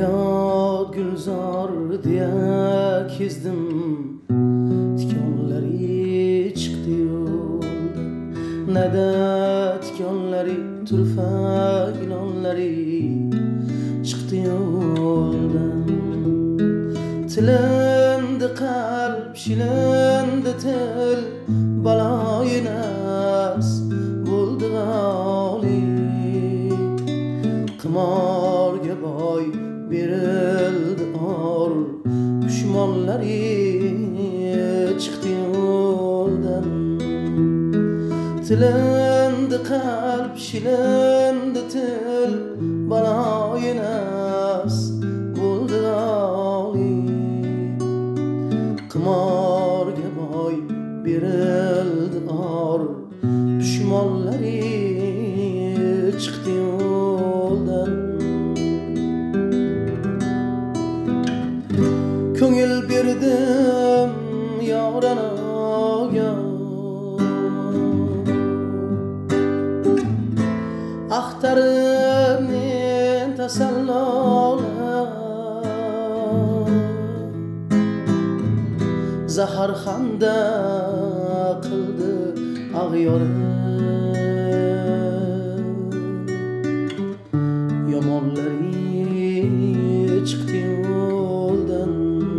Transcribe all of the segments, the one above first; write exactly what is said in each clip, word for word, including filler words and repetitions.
hayot gulzor diye kezdim, tikonlari chiqdi yo'lda, nada tikonlari turfa ilonlari chiqdi yo'ldan. Tilindi qalb, shilindi til, baloyi nafs bo'ldi g'olib. Qimorga boy berildi or, pushmonlari chiqdi yo'ldan. Tilindi qalb, shilindi til, baloyi nafs bo'ldi g'olib. Qimorga boy berildi or, pushmonlari chiqdi yo'ldan. Ko'ngil berdim yoranaga, axtarib men tasallolar. Zahar xanda qildi ag'yorim, yomonlari chiqdi yo'ldan.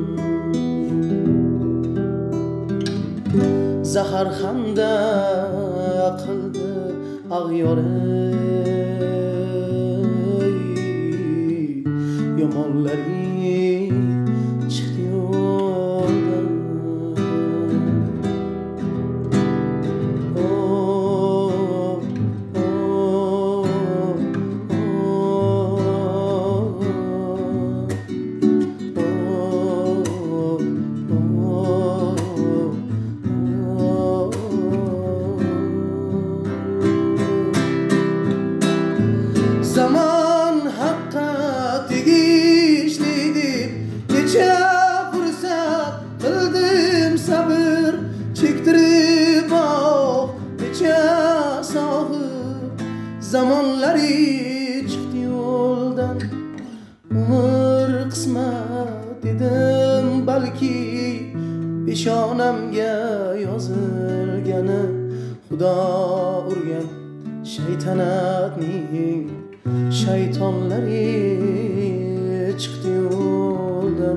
Zahar xanda qildi ag'yorim, yomonlari chiqdi yo'ldan. Zaman haqqa tegishli deb necha fursat qildim sabr, chektirib oh necha sohib. Zamonlari chiqdi yo'ldan, umr qismat dedim balki, peshonamga yozilgani Xudo urgan shaytanatning shaytonlari chiqdi yo'ldan.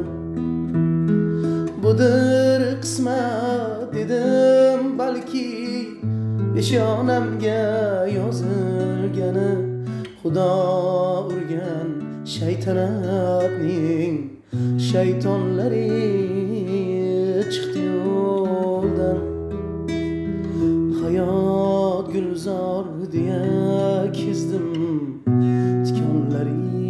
Budir qismat dedim balki, peshonamga yozilgani Xudo urgan shaytanatning shaytonlari chiqdi yo'ldan. Hayot gulzor diye kezdim, tikonlari